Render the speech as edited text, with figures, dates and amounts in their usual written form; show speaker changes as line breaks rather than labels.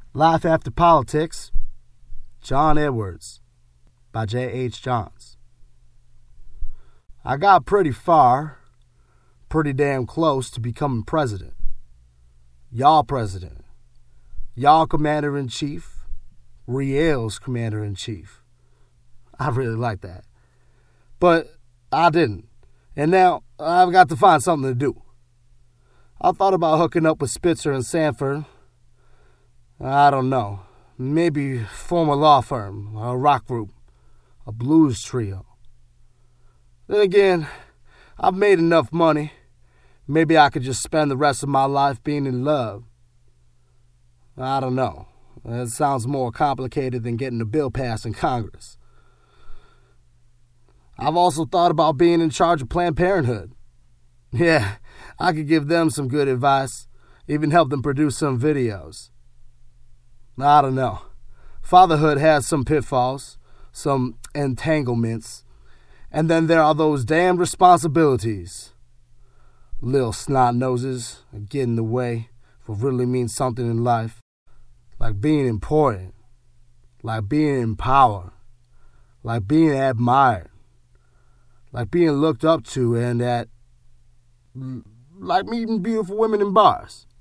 Life After Politics, John Edwards, by J.H. Johns. I got pretty far, pretty damn close to becoming president. Y'all president. Y'all commander-in-chief. Riel's commander-in-chief. I really like that. But I didn't. And now I've got to find something to do. I thought about hooking up with Spitzer and Sanford. I don't know. Maybe form a law firm, a rock group, a blues trio. Then again, I've made enough money. Maybe I could just spend the rest of my life being in love. I don't know. That sounds more complicated than getting a bill passed in Congress. I've also thought about being in charge of Planned Parenthood. Yeah, I could give them some good advice, even help them produce some videos. I don't know. Fatherhood has some pitfalls, some entanglements, and then there are those damned responsibilities. Little snot noses get in the way for what really means something in life, like being important, like being in power, like being admired, like being looked up to, and like meeting beautiful women in bars.